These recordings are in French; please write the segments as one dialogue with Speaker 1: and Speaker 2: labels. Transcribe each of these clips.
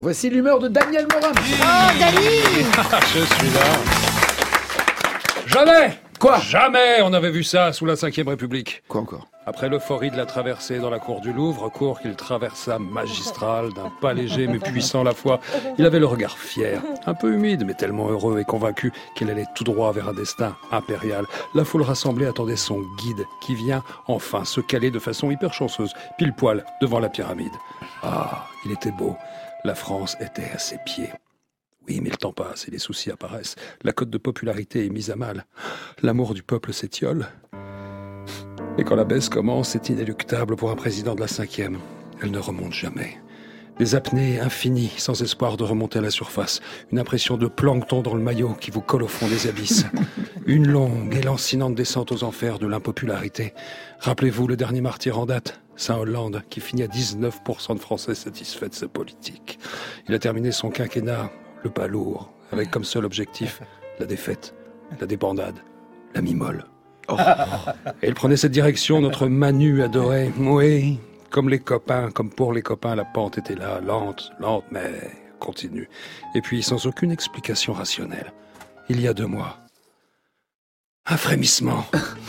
Speaker 1: Voici l'humeur de Daniel Morin.
Speaker 2: Oh, Dani!
Speaker 3: Je suis là. Jamais!
Speaker 1: Quoi?
Speaker 3: Jamais on avait vu ça sous la Ve République.
Speaker 1: Quoi encore?
Speaker 3: Après l'euphorie de la traversée dans la cour du Louvre, cour qu'il traversa magistral, d'un pas léger mais puissant à la fois, il avait le regard fier, un peu humide mais tellement heureux et convaincu qu'il allait tout droit vers un destin impérial. La foule rassemblée attendait son guide qui vient enfin se caler de façon hyper chanceuse, pile poil devant la pyramide. Ah, il était beau. La France était à ses pieds. Oui, mais le temps passe et les soucis apparaissent. La cote de popularité est mise à mal. L'amour du peuple s'étiole. Et quand la baisse commence, c'est inéluctable pour un président de la 5e. Elle ne remonte jamais. Des apnées infinies, sans espoir de remonter à la surface. Une impression de plancton dans le maillot qui vous colle au fond des abysses. Une longue et lancinante descente aux enfers de l'impopularité. Rappelez-vous le dernier martyr en date, Saint-Hollande, qui finit à 19% de Français satisfaits de sa politique. Il a terminé son quinquennat, le pas lourd, avec comme seul objectif la défaite, la débandade, la mimole. Oh. Et il prenait cette direction, notre Manu adoré. Oui, comme les copains, comme pour les copains, la pente était là, lente, mais continue. Et puis, sans aucune explication rationnelle, il y a 2 mois, un frémissement.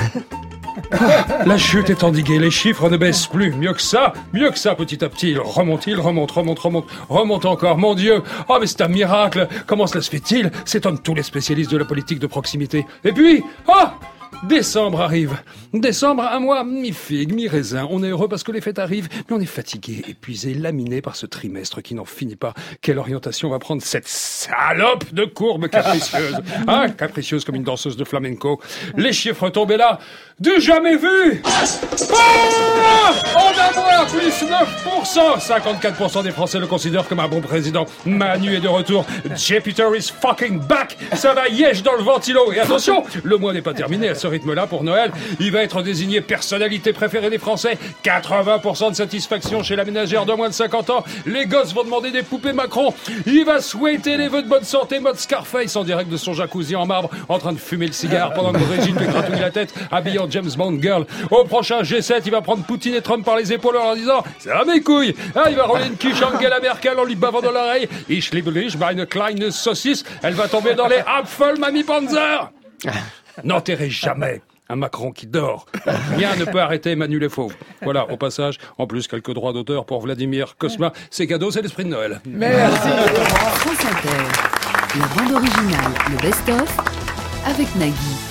Speaker 3: La chute est endiguée, les chiffres ne baissent plus. Mieux que ça, petit à petit. Il remonte encore. Mon Dieu, oh mais c'est un miracle. Comment cela se fait-il? S'étonnent tous les spécialistes de la politique de proximité. Et puis, décembre arrive. Décembre, un mois mi-figue, mi-raisin. On est heureux parce que les fêtes arrivent, mais on est fatigué, épuisé, laminé par ce trimestre qui n'en finit pas. Quelle orientation va prendre cette salope de courbe capricieuse? Capricieuse comme une danseuse de flamenco. Les chiffres tombés là, du jamais vu. En un mois, plus 9%. 54% des Français le considèrent comme un bon président. Manu est de retour. Jupiter is fucking back. Ça va yèche dans le ventilo. Et attention, le mois n'est pas terminé à ce rythme-là pour Noël. Il va être désigné personnalité préférée des Français. 80% de satisfaction chez la ménagère de moins de 50 ans. Les gosses vont demander des poupées Macron. Il va souhaiter les vœux de bonne santé mode Scarface en direct de son jacuzzi en marbre, en train de fumer le cigare pendant que Brigitte lui gratouille la tête, habillée en James Bond girl. Au prochain G7, il va prendre Poutine et Trump par les épaules en leur disant « Ça va mes couilles !» Il va rouler une quiche Angela Merkel en lui bavant dans l'oreille. « Ich liebe dich, meine kleine saucisse !» Elle va tomber dans les Apfel Mamie Panzer. N'enterrez jamais un Macron qui dort. Rien ne peut arrêter Emmanuel Fauve. Voilà, au passage, en plus quelques droits d'auteur pour Vladimir Cosma. C'est cadeau, c'est l'esprit de Noël.
Speaker 1: Merci.
Speaker 2: France Inter. La bande originale, le best-of, avec Nagui.